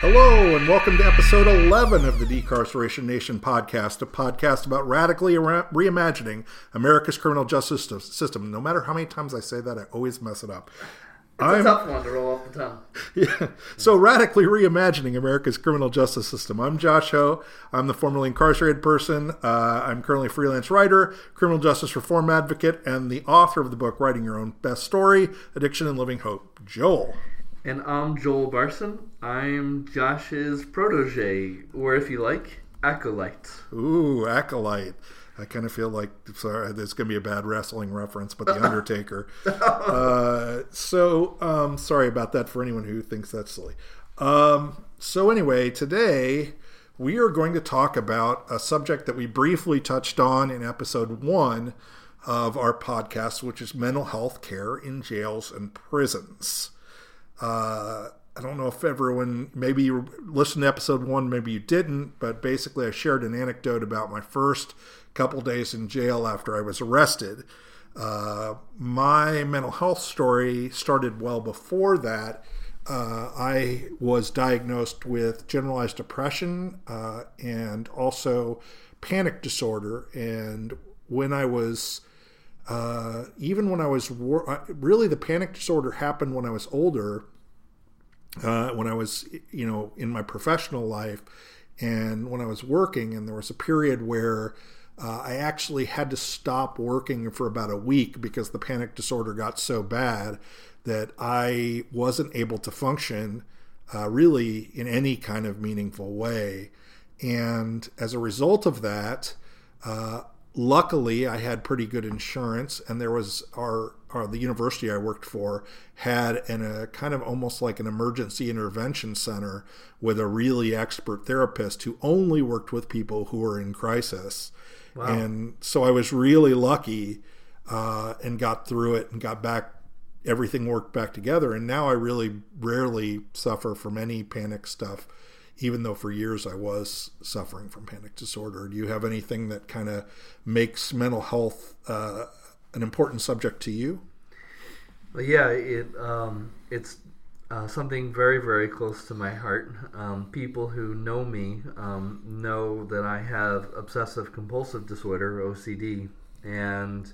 Hello, and welcome to episode 11 of the Decarceration Nation podcast, a podcast about radically reimagining America's criminal justice system. No matter how many times I say that, I always mess it up. It's a tough one to roll off the tongue. Yeah. So, radically reimagining America's criminal justice system. I'm Josh Ho. I'm the formerly incarcerated person. I'm currently a freelance writer, criminal justice reform advocate, and the author of the book, Writing Your Own Best Story, Addiction and Living Hope. Joel. And I'm Joel Barson. I'm Josh's protege, or if you like, acolyte. Ooh, acolyte. I kind of feel like, sorry, there's going to be a bad wrestling reference, but The Undertaker. Sorry about that for anyone who thinks that's silly. So anyway, today we are going to talk about a subject that we briefly touched on in episode 1 of our podcast, which is mental health care in jails and prisons. I don't know if everyone, maybe you listened to episode 1, maybe you didn't, but basically I shared an anecdote about my first couple days in jail after I was arrested. My mental health story started well before that. I was diagnosed with generalized depression and also panic disorder. And when I was, really the panic disorder happened when I was older. When I was, in my professional life and when I was working, and there was a period where I actually had to stop working for about a week because the panic disorder got so bad that I wasn't able to function really in any kind of meaningful way. And as a result of that, luckily, I had pretty good insurance, and there was the university I worked for had a kind of almost like an emergency intervention center with a really expert therapist who only worked with people who were in crisis. Wow. And so I was really lucky and got through it and got back. Everything worked back together, and now I really rarely suffer from any panic stuff, even though for years I was suffering from panic disorder. Do you have anything that kind of makes mental health an important subject to you? Well, yeah, it's something very, very close to my heart. People who know me know that I have obsessive compulsive disorder, OCD, and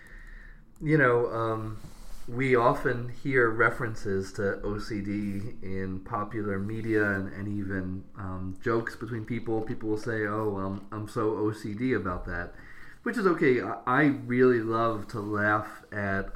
we often hear references to OCD in popular media and even jokes between people. People will say, "Oh, I'm so OCD about that," which is okay. I really love to laugh at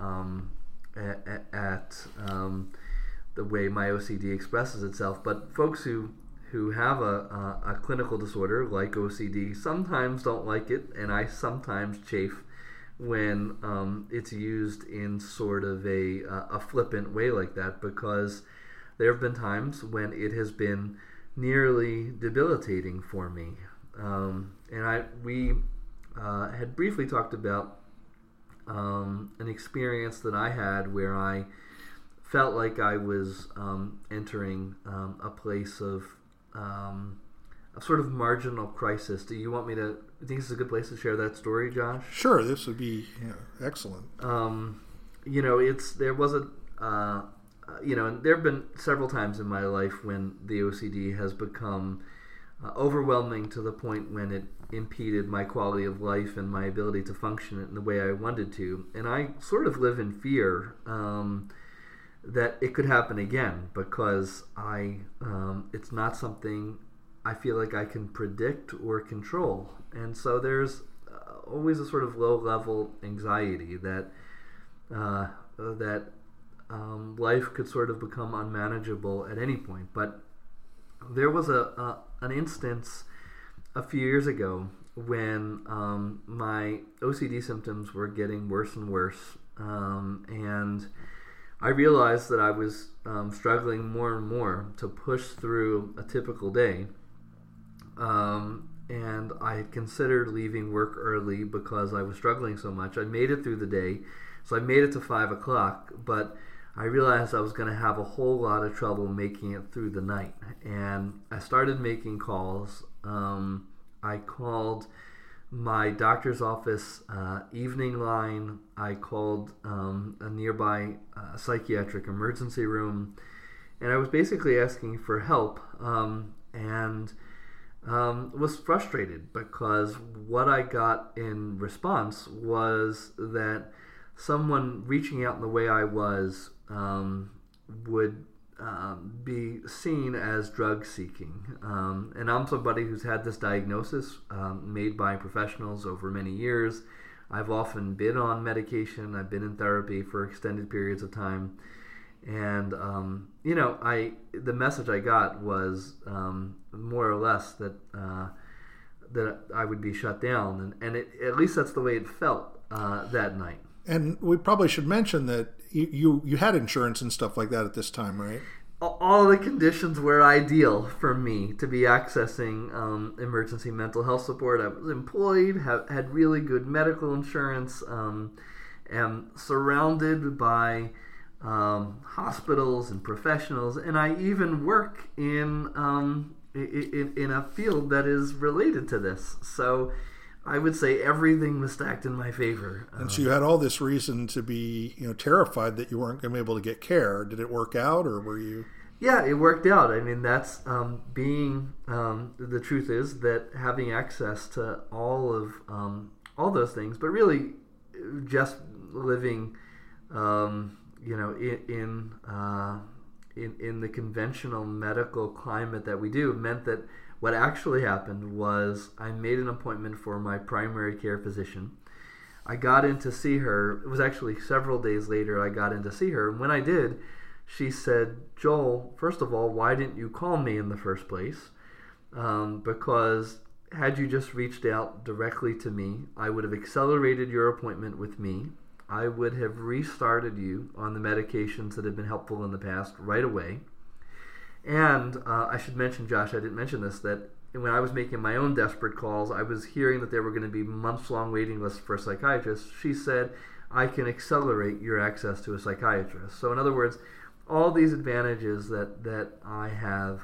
the way my OCD expresses itself. But folks who have a clinical disorder like OCD sometimes don't like it, and I sometimes chafe when it's used in sort of a flippant way like that, because there have been times when it has been nearly debilitating for me. We had briefly talked about an experience that I had where I felt like I was entering a place of a sort of marginal crisis. Do you want me to? I think this is a good place to share that story, Josh. Sure, this would be excellent. There was and there have been several times in my life when the OCD has become overwhelming to the point when it impeded my quality of life and my ability to function in the way I wanted to. And I sort of live in fear that it could happen again, because it's not something I feel like I can predict or control. And so there's always a sort of low-level anxiety that life could sort of become unmanageable at any point. But there was an instance a few years ago when my OCD symptoms were getting worse and worse, and I realized that I was struggling more and more to push through a typical day. And I had considered leaving work early because I was struggling so much. I made it through the day, so I made it to 5 o'clock, but I realized I was going to have a whole lot of trouble making it through the night. And I started making calls. I called my doctor's office evening line. I called a nearby psychiatric emergency room. and I was basically asking for help, and was frustrated because what I got in response was that someone reaching out in the way I was would be seen as drug seeking. And I'm somebody who's had this diagnosis made by professionals over many years. I've often been on medication. I've been in therapy for extended periods of time. And, the message I got was more or less that I would be shut down. And at least that's the way it felt that night. And we probably should mention that you had insurance and stuff like that at this time, right? All the conditions were ideal for me to be accessing emergency mental health support. I was employed, had really good medical insurance, am surrounded by hospitals and professionals, and I even work in a field that is related to this. So I would say everything was stacked in my favor. And so you had all this reason to be, terrified that you weren't going to be able to get care. Did it work out, or were you? Yeah, it worked out. I mean, that's the truth is that having access to all those things, but really just living, in the conventional medical climate that we do meant that what actually happened was I made an appointment for my primary care physician. I got in to see her. It was actually several days later I got in to see her. And when I did, she said, "Joel, first of all, why didn't you call me in the first place? Because had you just reached out directly to me, I would have accelerated your appointment with me. I would have restarted you on the medications that have been helpful in the past right away. And I should mention, Josh, I didn't mention this, that when I was making my own desperate calls, I was hearing that there were going to be months-long waiting lists for psychiatrists. She said, I can accelerate your access to a psychiatrist." So in other words, all these advantages that I have,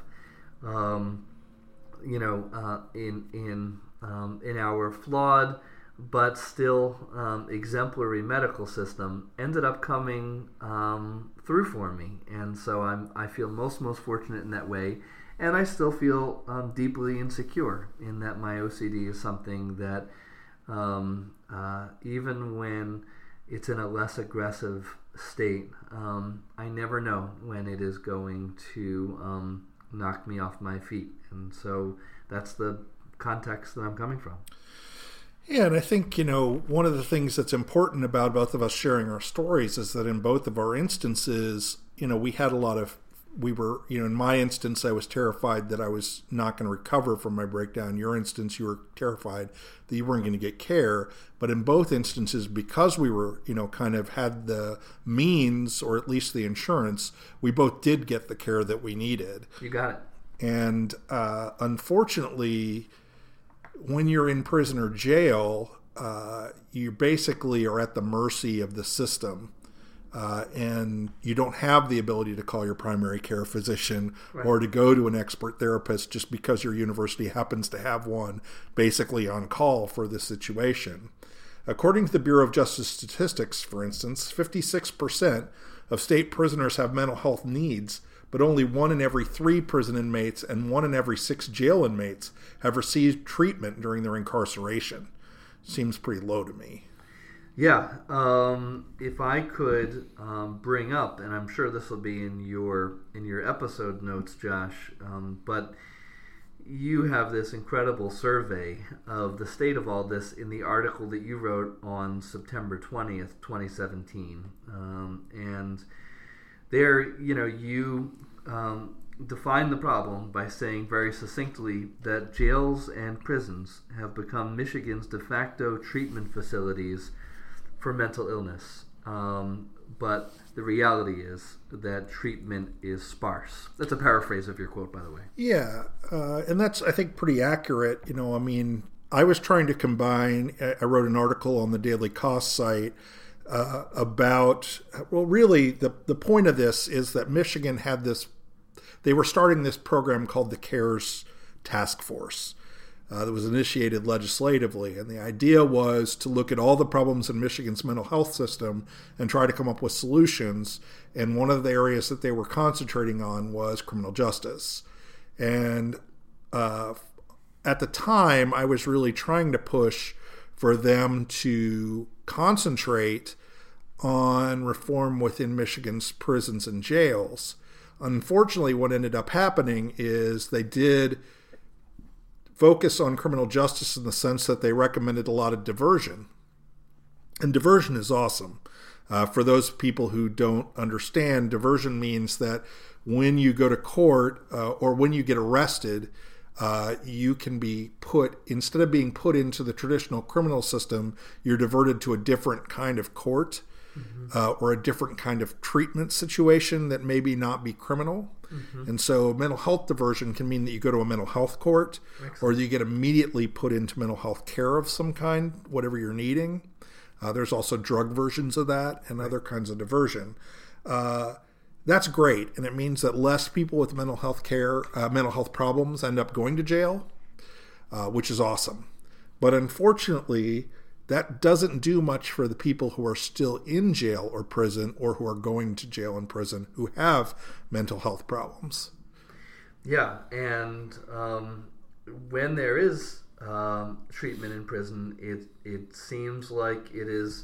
in our flawed but still exemplary medical system ended up coming through for me, and so I feel most fortunate in that way, and I still feel deeply insecure in that my OCD is something that even when it's in a less aggressive state, I never know when it is going to knock me off my feet, and so that's the context that I'm coming from. Yeah, and I think, one of the things that's important about both of us sharing our stories is that in both of our instances, we had in my instance, I was terrified that I was not going to recover from my breakdown. In your instance, you were terrified that you weren't going to get care. But in both instances, because we were, kind of had the means, or at least the insurance, we both did get the care that we needed. You got it. And unfortunately, when you're in prison or jail, you basically are at the mercy of the system, and you don't have the ability to call your primary care physician, right, or to go to an expert therapist just because your university happens to have one basically on call for this situation. According to the Bureau of Justice Statistics, for instance, 56% of state prisoners have mental health needs, but only 1 in every 3 prison inmates and 1 in every 6 jail inmates have received treatment during their incarceration. Seems pretty low to me. Yeah. If I could bring up, and I'm sure this will be in your episode notes, Josh, but you have this incredible survey of the state of all this in the article that you wrote on September 20th, 2017. And there, you define the problem by saying very succinctly that jails and prisons have become Michigan's de facto treatment facilities for mental illness. But the reality is that treatment is sparse. That's a paraphrase of your quote, by the way. Yeah, and that's, I think, pretty accurate. I was trying to combine, I wrote an article on the Daily Cost site about, really the point of this is that Michigan had this, they were starting this program called the CARES Task Force. that was initiated legislatively. And the idea was to look at all the problems in Michigan's mental health system and try to come up with solutions. And one of the areas that they were concentrating on was criminal justice. And at the time, I was really trying to push for them to concentrate on reform within Michigan's prisons and jails. Unfortunately, what ended up happening is they did focus on criminal justice in the sense that they recommended a lot of diversion. And diversion is awesome. For those people who don't understand, diversion means that when you go to court or when you get arrested, you can be put, instead of being put into the traditional criminal system, you're diverted to a different kind of court or a different kind of treatment situation that maybe not be criminal. And so mental health diversion can mean that you go to a mental health court. Excellent. Or you get immediately put into mental health care of some kind, whatever you're needing. There's also drug versions of that and other kinds of diversion. That's great, and it means that less people with mental health care, mental health problems end up going to jail, which is awesome. But unfortunately, that doesn't do much for the people who are still in jail or prison or who are going to jail and prison who have mental health problems. Yeah, and when there is treatment in prison, it seems like it is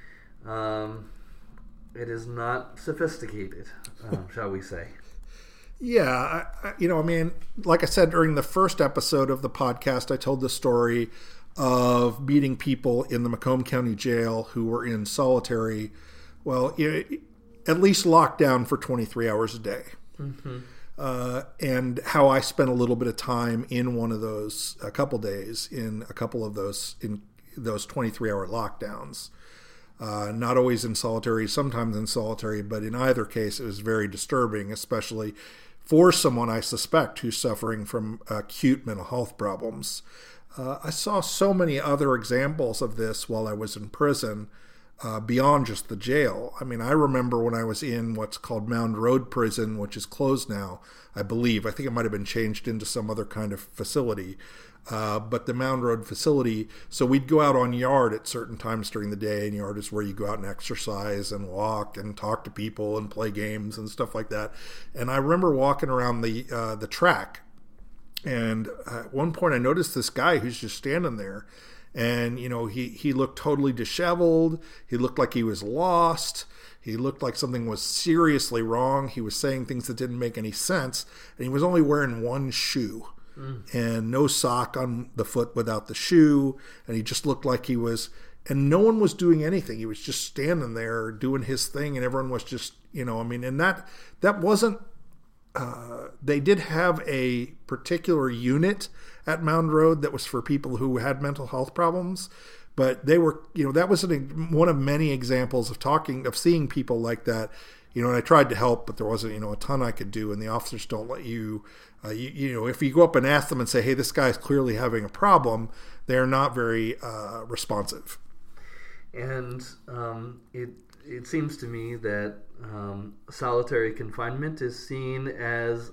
not sophisticated, shall we say. Yeah, like I said during the first episode of the podcast, I told the story of meeting people in the Macomb County Jail who were in solitary, at least locked down for 23 hours a day. And how I spent a little bit of time in one of those, a couple days, in a couple of those, in those 23-hour lockdowns. Not always in solitary, sometimes in solitary, but in either case, it was very disturbing, especially for someone I suspect who's suffering from acute mental health problems. I saw so many other examples of this while I was in prison, beyond just the jail. I mean, I remember when I was in what's called Mound Road Prison, which is closed now, I believe. I think it might have been changed into some other kind of facility. But the Mound Road facility, so we'd go out on yard at certain times during the day, and yard is where you go out and exercise and walk and talk to people and play games and stuff like that. And I remember walking around the track, and at one point I noticed this guy who's just standing there, and he looked totally disheveled. He looked like he was lost. He looked like something was seriously wrong. He was saying things that didn't make any sense, and he was only wearing one shoe. And no sock on the foot without the shoe, and he just looked like he was, and no one was doing anything. He was just standing there doing his thing, and everyone was just, and that wasn't, they did have a particular unit at Mound Road that was for people who had mental health problems, but they were, that was one of many examples of seeing people like that, and I tried to help, but there wasn't, a ton I could do, and the officers don't let you, if you go up and ask them and say, hey, this guy's clearly having a problem, they're not very responsive. And it seems to me that solitary confinement is seen as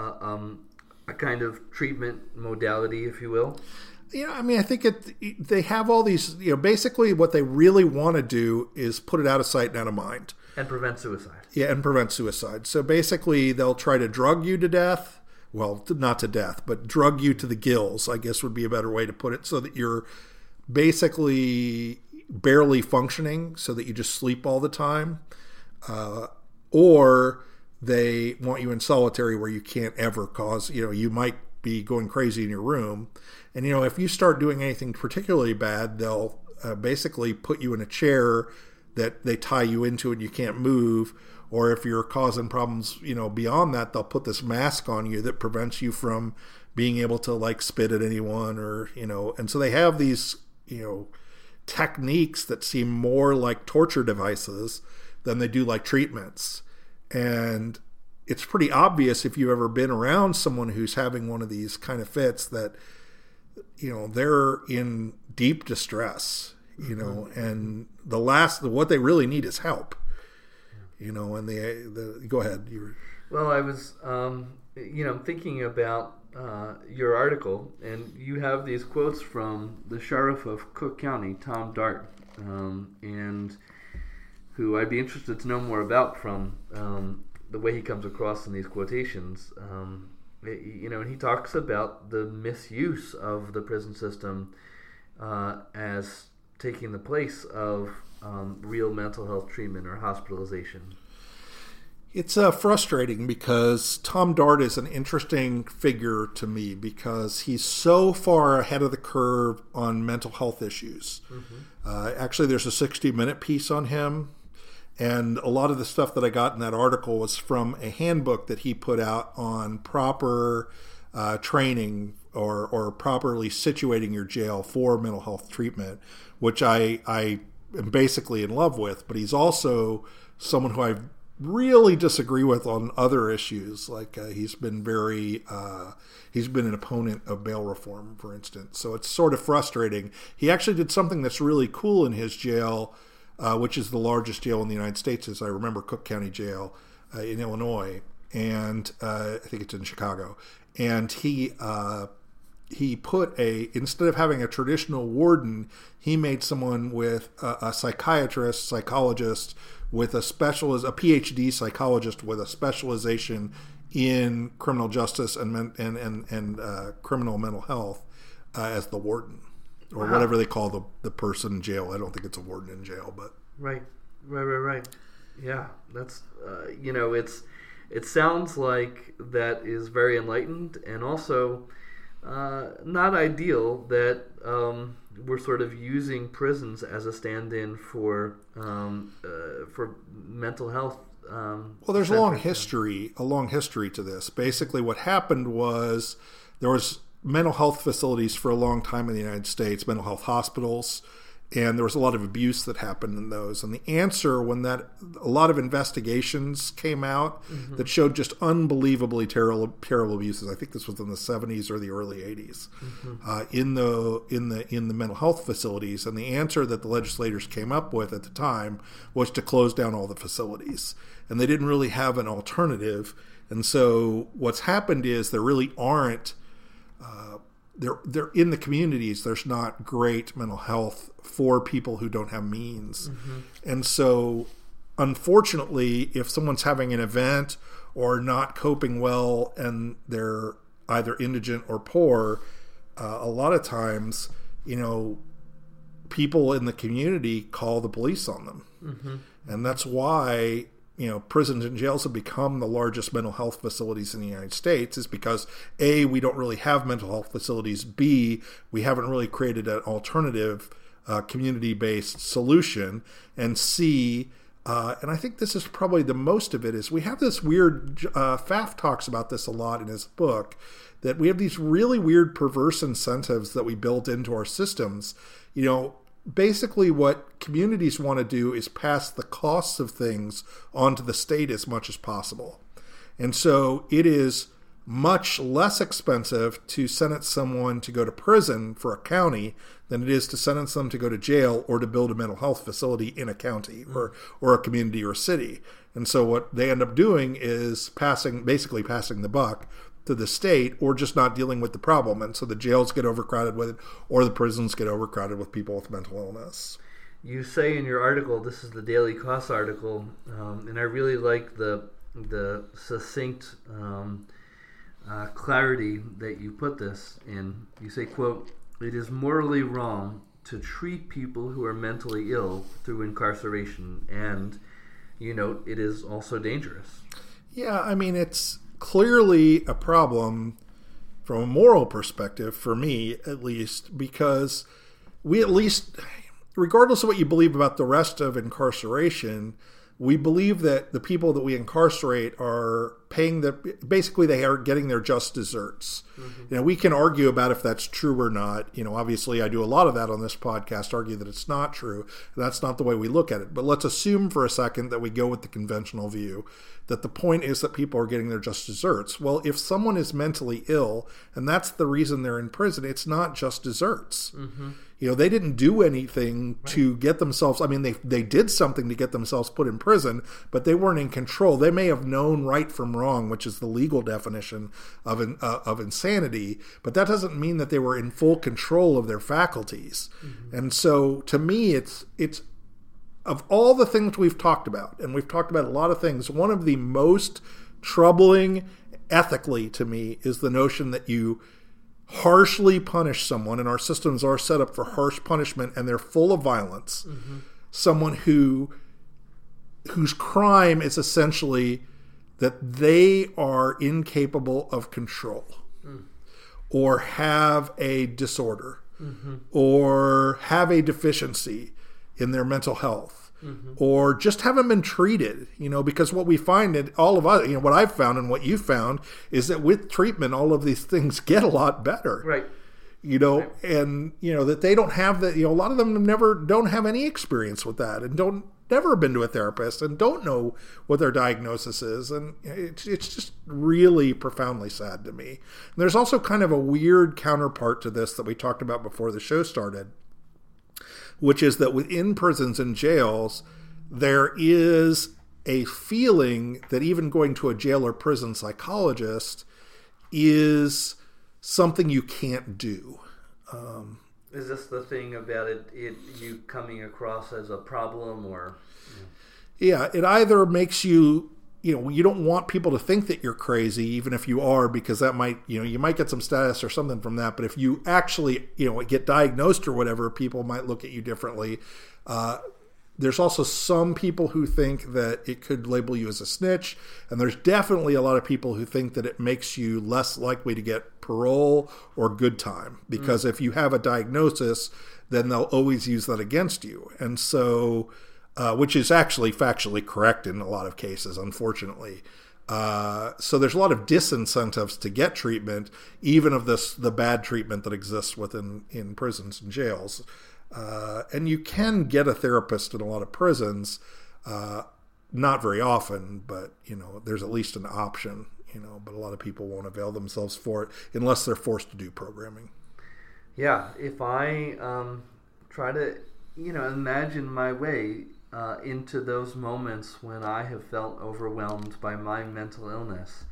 a kind of treatment modality, if you will. I think they have all these, basically what they really want to do is put it out of sight and out of mind. And prevent suicide. Yeah, and prevent suicide. So basically they'll try to drug you to death. Well, not to death, but drug you to the gills, I guess would be a better way to put it, so that you're basically barely functioning, so that you just sleep all the time. Or they want you in solitary where you can't ever cause, you might be going crazy in your room. And, if you start doing anything particularly bad, they'll basically put you in a chair that they tie you into and you can't move. Or if you're causing problems, beyond that, they'll put this mask on you that prevents you from being able to spit at anyone or, and so they have these, techniques that seem more like torture devices than they do like treatments. And it's pretty obvious if you've ever been around someone who's having one of these kind of fits that, they're in deep distress, and what they really need is help. And go ahead. Well, I was, thinking about your article, and you have these quotes from the sheriff of Cook County, Tom Dart, and who I'd be interested to know more about from the way he comes across in these quotations. And he talks about the misuse of the prison system as taking the place of real mental health treatment or hospitalization. It's frustrating because Tom Dart is an interesting figure to me because he's so far ahead of the curve on mental health issues. Mm-hmm. Actually, there's a 60-minute piece on him, and a lot of the stuff that I got in that article was from a handbook that he put out on proper training or properly situating your jail for mental health treatment, which I am basically in love with. But he's also someone who I really disagree with on other issues. Like he's been an opponent of bail reform, for instance. So it's sort of frustrating. He actually did something that's really cool in his jail, which is the largest jail in the United States, as I remember, Cook County Jail in Illinois, and I think it's in Chicago. And he put instead of having a traditional warden, he made someone with a psychiatrist, psychologist, with a PhD psychologist with a specialization in criminal justice and criminal mental health as the warden, or whatever they call the person in jail. I don't think it's a warden in jail, but right. Yeah, that's it sounds like that is very enlightened, and also not ideal that we're sort of using prisons as a stand-in for mental health. Well, there's a long history to this. Basically, what happened was there was mental health facilities for a long time in the United States, mental health hospitals, and there was a lot of abuse that happened in those. And the answer, when a lot of investigations came out mm-hmm. that showed just unbelievably terrible abuses. I think this was in the 70s or the early 80s mm-hmm. In the mental health facilities. And the answer that the legislators came up with at the time was to close down all the facilities. And they didn't really have an alternative. And so what's happened is there really aren't. They're in the communities. There's not great mental health for people who don't have means. Mm-hmm. And so, unfortunately, if someone's having an event or not coping well and they're either indigent or poor, a lot of times, people in the community call the police on them. Mm-hmm. And that's why prisons and jails have become the largest mental health facilities in the United States, is because A, we don't really have mental health facilities. B, we haven't really created an alternative community-based solution. And C, and I think this is probably the most of it, is we have this weird, Pfaff talks about this a lot in his book, that we have these really weird perverse incentives that we built into our systems. Basically what communities want to do is pass the costs of things onto the state as much as possible. And so it is much less expensive to sentence someone to go to prison for a county than it is to sentence them to go to jail or to build a mental health facility in a county or a community or a city. And so what they end up doing is basically passing the buck to the state, or just not dealing with the problem. And so the jails get overcrowded with it, or the prisons get overcrowded with people with mental illness. You say in your article, this is the Daily Kos article, and I really like the succinct clarity that you put this in. You say, quote, "It is morally wrong to treat people who are mentally ill through incarceration, and, it is also dangerous." Yeah, I mean, it's clearly a problem from a moral perspective, for me at least, because we at least, regardless of what you believe about the rest of incarceration, we believe that the people that we incarcerate are basically they are getting their just desserts. Mm-hmm. We can argue about if that's true or not. Obviously I do a lot of that on this podcast, argue that it's not true. That's not the way we look at it. But let's assume for a second that we go with the conventional view, that the point is that people are getting their just desserts. Well, if someone is mentally ill and that's the reason they're in prison, it's not just desserts. Mm-hmm. They didn't do anything to get themselves, they did something to get themselves put in prison, but they weren't in control. They may have known right from wrong, which is the legal definition of insanity. But that doesn't mean that they were in full control of their faculties. Mm-hmm. And so, to me, it's of all the things we've talked about, and we've talked about a lot of things, one of the most troubling ethically to me is the notion that you harshly punish someone, and our systems are set up for harsh punishment, and they're full of violence. Mm-hmm. Someone whose crime is essentially that they are incapable of control, or have a disorder, or have a deficiency in their mental health, or just haven't been treated, because what we find in all of us, what I've found and what you found is that with treatment, all of these things get a lot better. Right. Right. And, that they don't have that, a lot of them don't have any experience with that, and never been to a therapist, and don't know what their diagnosis is. And it's just really profoundly sad to me. And there's also kind of a weird counterpart to this that we talked about before the show started, which is that within prisons and jails, there is a feeling that even going to a jail or prison psychologist is something you can't do. Is this the thing about you coming across as a problem, or? Yeah, it either makes you, you don't want people to think that you're crazy, even if you are, because that might, you might get some status or something from that. But if you actually, get diagnosed or whatever, people might look at you differently. There's also some people who think that it could label you as a snitch. And there's definitely a lot of people who think that it makes you less likely to get parole or good time. Because if you have a diagnosis, then they'll always use that against you. And so, which is actually factually correct in a lot of cases, unfortunately. So there's a lot of disincentives to get treatment, even of the bad treatment that exists in prisons and jails. And you can get a therapist in a lot of prisons, not very often, but, there's at least an option, but a lot of people won't avail themselves for it unless they're forced to do programming. Yeah, if I try to, imagine my way into those moments when I have felt overwhelmed by my mental illness,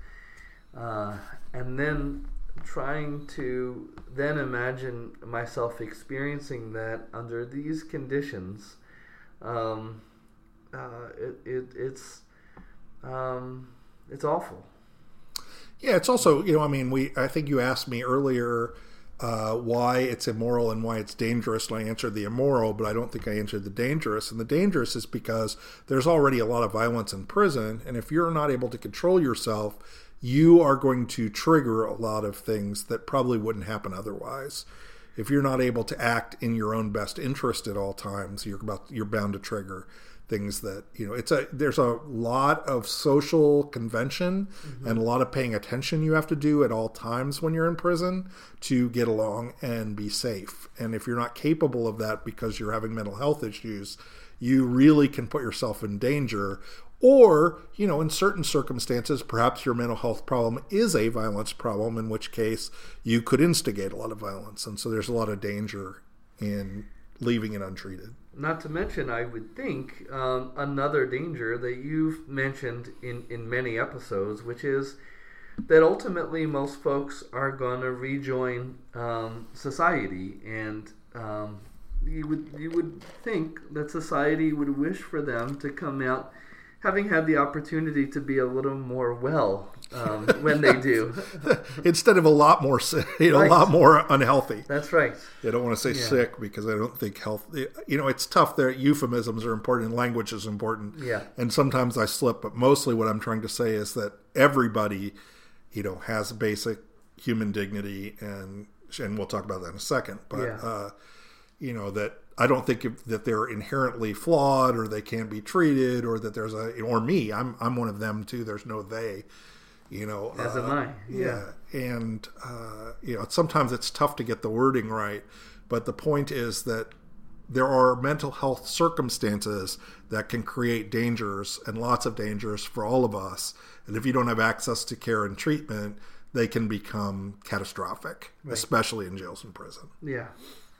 and then trying to then imagine myself experiencing that under these conditions, it's awful. Yeah, it's also, I think you asked me earlier why it's immoral and why it's dangerous, and I answered the immoral, but I don't think I answered the dangerous. And the dangerous is because there's already a lot of violence in prison, and if you're not able to control yourself, you are going to trigger a lot of things that probably wouldn't happen otherwise. If you're not able to act in your own best interest at all times, you're bound to trigger things that, there's a lot of social convention and a lot of paying attention you have to do at all times when you're in prison to get along and be safe. And if you're not capable of that because you're having mental health issues, you really can put yourself in danger. Or, in certain circumstances, perhaps your mental health problem is a violence problem, in which case you could instigate a lot of violence. And so there's a lot of danger in leaving it untreated. Not to mention, I would think, another danger that you've mentioned in many episodes, which is that ultimately most folks are going to rejoin society. And you would think that society would wish for them to come out having had the opportunity to be a little more when they do. Instead of a lot more a lot more unhealthy. That's right. I don't want to say sick because I don't think health, it's tough there. Euphemisms are important and language is important. Yeah. And sometimes I slip, but mostly what I'm trying to say is that everybody, has basic human dignity, and we'll talk about that in a second. But, that I don't think that they're inherently flawed or they can't be treated, or that there's or me, I'm one of them too. There's no they, as am I. Yeah. And, sometimes it's tough to get the wording right, but the point is that there are mental health circumstances that can create dangers, and lots of dangers for all of us. And if you don't have access to care and treatment, they can become catastrophic, especially in jails and prison. Yeah.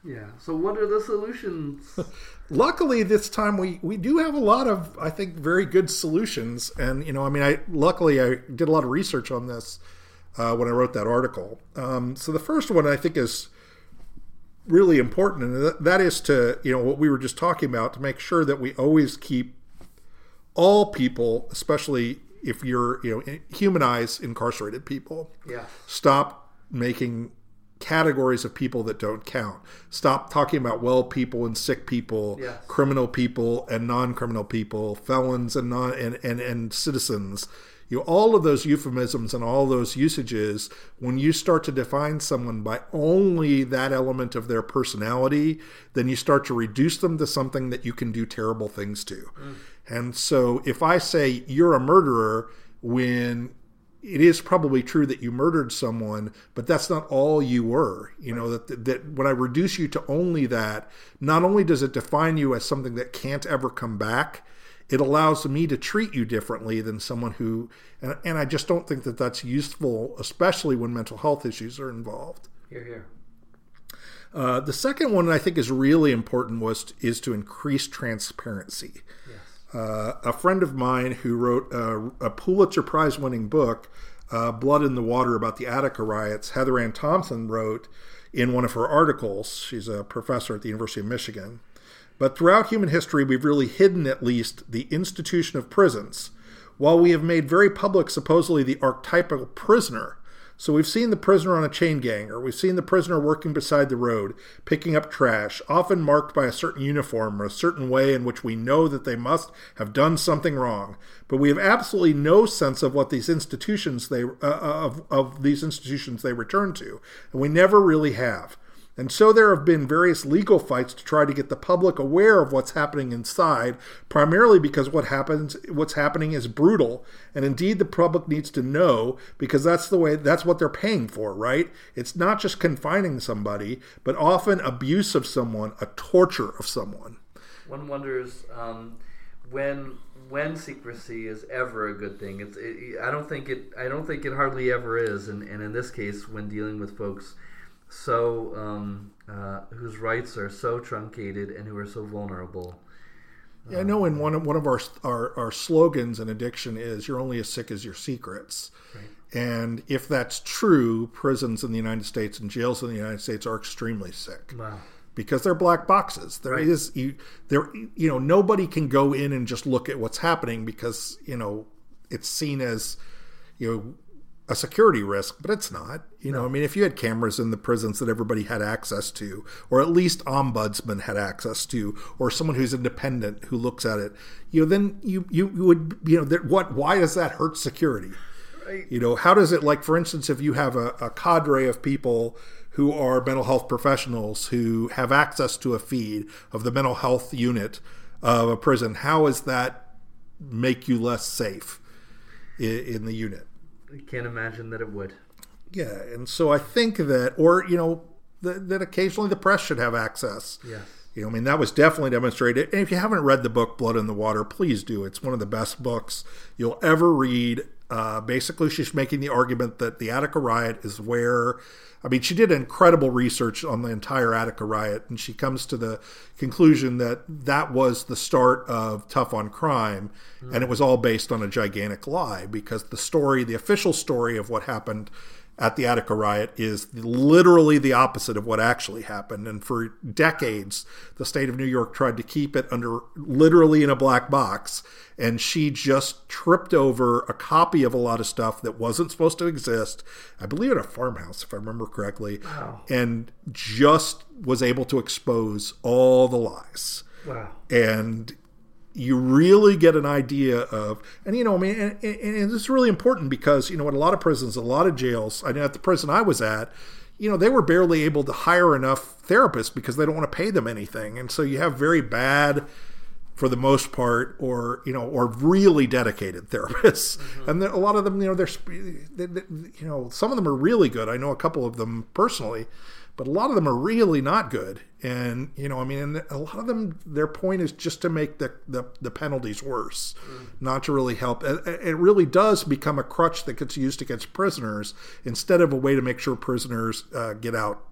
Yeah. So what are the solutions? Luckily, this time we do have a lot of, I think, very good solutions. And, luckily I did a lot of research on this when I wrote that article. So the first one I think is really important, and that is to, what we were just talking about, to make sure that we always keep all people, especially if you're, humanize incarcerated people. Yeah. Stop making categories of people that don't count. Stop talking about well people and sick people, yes. criminal people and non-criminal people, felons and and citizens. All of those euphemisms and all those usages, when you start to define someone by only that element of their personality, then you start to reduce them to something that you can do terrible things to. And so if I say you're a murderer, when it is probably true that you murdered someone, but that's not all you were. That when I reduce you to only that, not only does it define you as something that can't ever come back, it allows me to treat you differently than someone who, and I just don't think that that's useful, especially when mental health issues are involved. Hear, hear. The second one I think is really important is to increase transparency. Yes. A friend of mine who wrote a Pulitzer Prize-winning book, Blood in the Water, about the Attica riots, Heather Ann Thompson wrote in one of her articles. She's a professor at the University of Michigan. But throughout human history, we've really hidden, at least, the institution of prisons, while we have made very public, supposedly, the archetypal prisoner. So we've seen the prisoner on a chain gang, or we've seen the prisoner working beside the road, picking up trash, often marked by a certain uniform or a certain way in which we know that they must have done something wrong. But we have absolutely no sense of what these institutions they return to, and we never really have. And so there have been various legal fights to try to get the public aware of what's happening inside, primarily because what's happening is brutal. And indeed, the public needs to know, because that's what they're paying for, right? It's not just confining somebody, but often abuse of someone, a torture of someone. One wonders when secrecy is ever a good thing. I don't think it hardly ever is. And in this case, when dealing with folks whose rights are so truncated and who are so vulnerable. Yeah, I know in one of our slogans in addiction is "You're only as sick as your secrets." Right. And if that's true, prisons in the United States and jails in the United States are extremely sick. Wow. Because they're black boxes. Nobody can go in and just look at what's happening because it's seen as a security risk, but it's not. If you had cameras in the prisons that everybody had access to, or at least ombudsman had access to, or someone who's independent who looks at it, then you would, why does that hurt security? Right. How does it, like, for instance, if you have a cadre of people who are mental health professionals who have access to a feed of the mental health unit of a prison, how does that make you less safe in the unit? I can't imagine that it would. Yeah, and so I think that, or, that occasionally the press should have access. Yes. That was definitely demonstrated. And if you haven't read the book Blood in the Water, please do. It's one of the best books you'll ever read. Basically, she's making the argument that the Attica riot is where... she did incredible research on the entire Attica riot, and she comes to the conclusion that was the start of Tough on Crime, and it was all based on a gigantic lie, because the official story of what happened at the Attica riot is literally the opposite of what actually happened. And for decades, the state of New York tried to keep it literally in a black box. And she just tripped over a copy of a lot of stuff that wasn't supposed to exist, I believe in a farmhouse, if I remember correctly, wow. And just was able to expose all the lies. Wow. And you really get an idea of, and and this is really important because, at a lot of prisons, a lot of jails, I know at the prison I was at, they were barely able to hire enough therapists because they don't want to pay them anything. And so you have very bad, for the most part, or really dedicated therapists. Mm-hmm. And a lot of them, some of them are really good. I know a couple of them personally, but a lot of them are really not good. And, and a lot of them, their point is just to make the penalties worse, not to really help. It really does become a crutch that gets used against prisoners instead of a way to make sure prisoners get out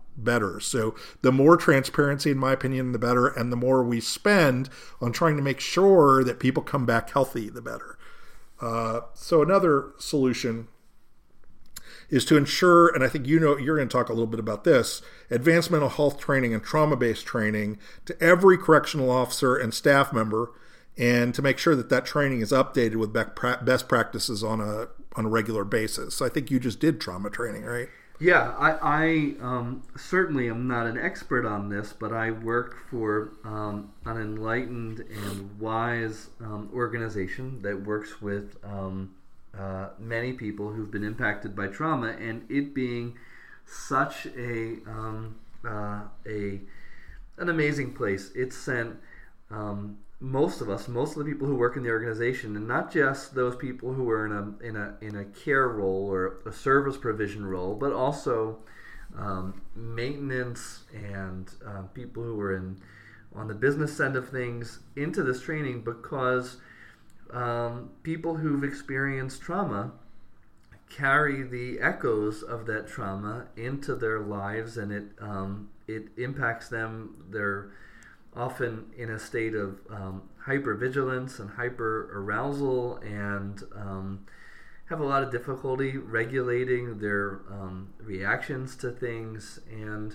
better. So the more transparency, in my opinion, the better, and the more we spend on trying to make sure that people come back healthy, the better. So another solution is to ensure, and I think you're going to talk a little bit about this, advanced mental health training and trauma-based training to every correctional officer and staff member, and to make sure that that training is updated with best practices on a regular basis. So I think you just did trauma training, right? Yeah, I certainly am not an expert on this, but I work for an enlightened and wise organization that works with many people who've been impacted by trauma, and it being such an amazing place. It sent most of the people who work in the organization, and not just those people who are in a care role or a service provision role, but also maintenance and people who are on the business end of things into this training, because people who've experienced trauma carry the echoes of that trauma into their lives, and it impacts them. They're often in a state of hypervigilance and hyper-arousal, and have a lot of difficulty regulating their reactions to things, and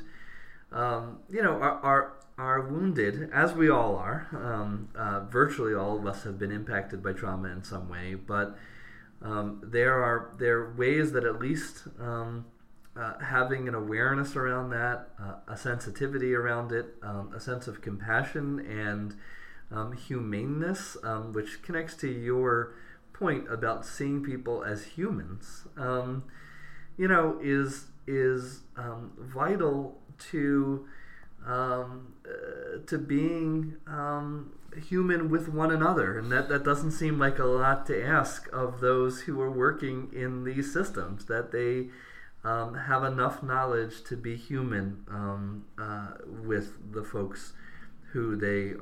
are wounded, as we all are. Virtually all of us have been impacted by trauma in some way, but there are ways that at least having an awareness around that, a sensitivity around it, a sense of compassion and humaneness, which connects to your point about seeing people as humans, is vital to being human with one another. And that doesn't seem like a lot to ask of those who are working in these systems, that they have enough knowledge to be human with the folks who they're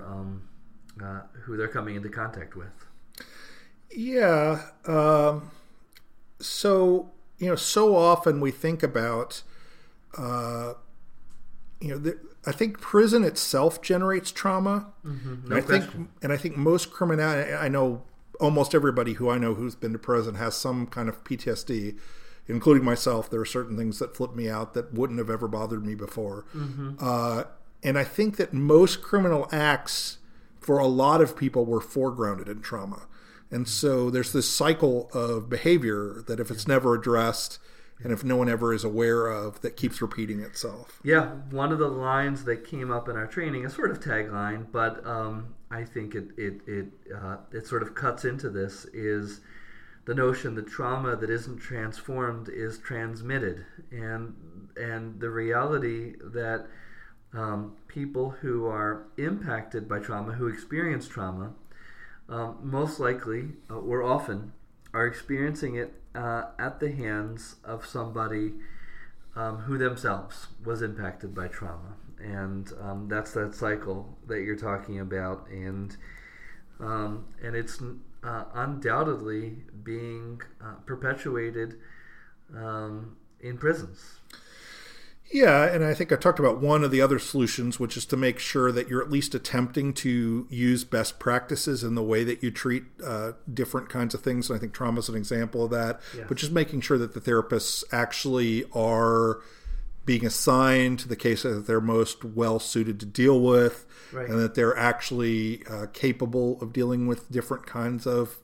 coming into contact with. Yeah. So often we think about, I think prison itself generates trauma. Mm-hmm. I think most criminality, I know almost everybody who I know who's been to prison has some kind of PTSD, including myself. There are certain things that flip me out that wouldn't have ever bothered me before. Mm-hmm. And I think that most criminal acts for a lot of people were foregrounded in trauma. And so there's this cycle of behavior that if it's never addressed and if no one ever is aware of, that keeps repeating itself. Yeah, one of the lines that came up in our training, a sort of tagline, but I think it sort of cuts into this, is the notion that trauma that isn't transformed is transmitted, and the reality that people who are impacted by trauma, who experience trauma, most likely or often are experiencing it at the hands of somebody who themselves was impacted by trauma, and that's that cycle that you're talking about, and it's undoubtedly being perpetuated in prisons. Yeah, and I think I talked about one of the other solutions, which is to make sure that you're at least attempting to use best practices in the way that you treat different kinds of things. And I think trauma is an example of that. Yes. But just making sure that the therapists actually are being assigned to the cases that they're most well-suited to deal with, right, and that they're actually capable of dealing with different kinds of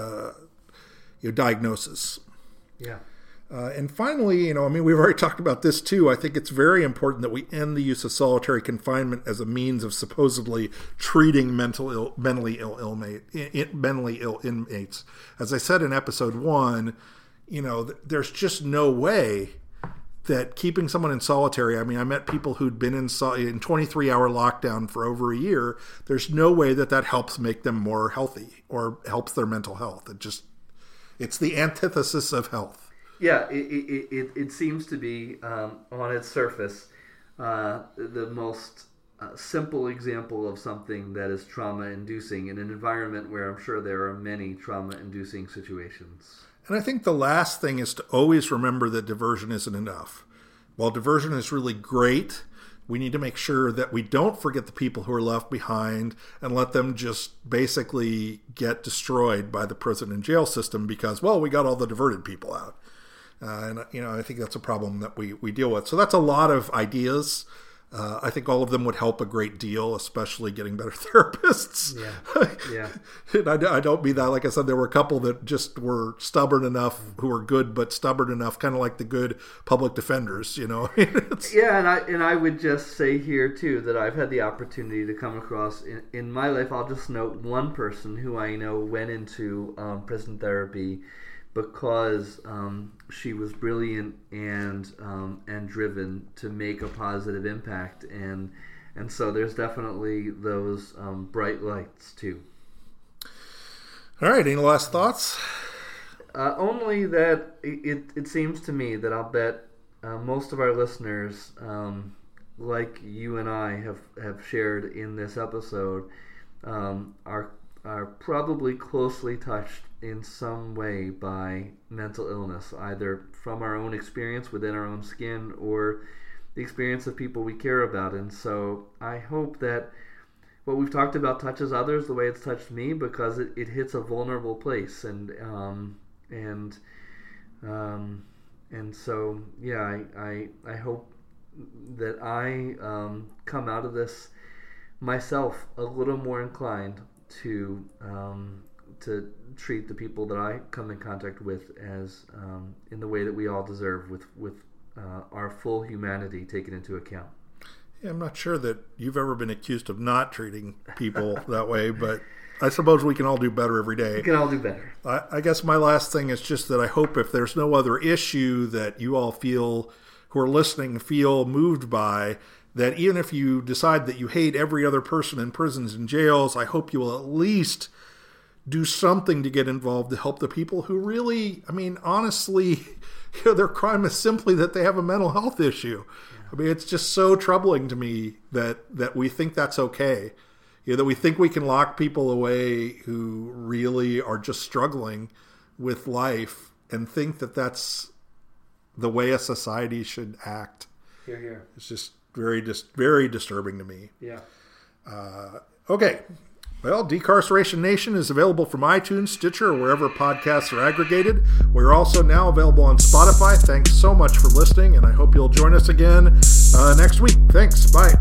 diagnosis. Yeah. And finally, we've already talked about this too. I think it's very important that we end the use of solitary confinement as a means of supposedly treating mentally ill inmates. As I said in episode 1, there's just no way that keeping someone in solitary, I met people who'd been in 23-hour lockdown for over a year. There's no way that helps make them more healthy or helps their mental health. It's the antithesis of health. Yeah, it seems to be, on its surface, the most simple example of something that is trauma-inducing in an environment where I'm sure there are many trauma-inducing situations. And I think the last thing is to always remember that diversion isn't enough. while diversion is really great, we need to make sure that we don't forget the people who are left behind and let them just basically get destroyed by the prison and jail system because, well, we got all the diverted people out. And I think that's a problem that we deal with. So that's a lot of ideas. I think all of them would help a great deal, especially getting better therapists. Yeah. And I don't mean that. Like I said, there were a couple that just were stubborn enough, who were good but stubborn enough, kind of like the good public defenders. Yeah, and I would just say here too that I've had the opportunity to come across in my life. I'll just note one person who I know went into prison therapy because she was brilliant and driven to make a positive impact, and so there's definitely those bright lights too. All right, any last thoughts? Only that it seems to me that I'll bet most of our listeners, like you and I have shared in this episode, are probably closely touched in some way by mental illness, either from our own experience within our own skin or the experience of people we care about. And so I hope that what we've talked about touches others the way it's touched me, because it hits a vulnerable place. And so yeah, I hope that I come out of this myself a little more inclined to treat the people that I come in contact with as in the way that we all deserve, with our full humanity taken into account. Yeah, I'm not sure that you've ever been accused of not treating people that way, but I suppose we can all do better every day. We can all do better. I guess my last thing is just that I hope, if there's no other issue that you all feel, who are listening, feel moved by, that even if you decide that you hate every other person in prisons and jails, I hope you will at least do something to get involved to help the people who really, honestly, their crime is simply that they have a mental health issue. Yeah. It's just so troubling to me that we think that's okay. That we think we can lock people away who really are just struggling with life and think that that's the way a society should act. Here. It's just very disturbing to me. Yeah. Okay. Well, Decarceration Nation is available from iTunes, Stitcher, or wherever podcasts are aggregated. We're also now available on Spotify. Thanks so much for listening, and I hope you'll join us again next week. Thanks. Bye.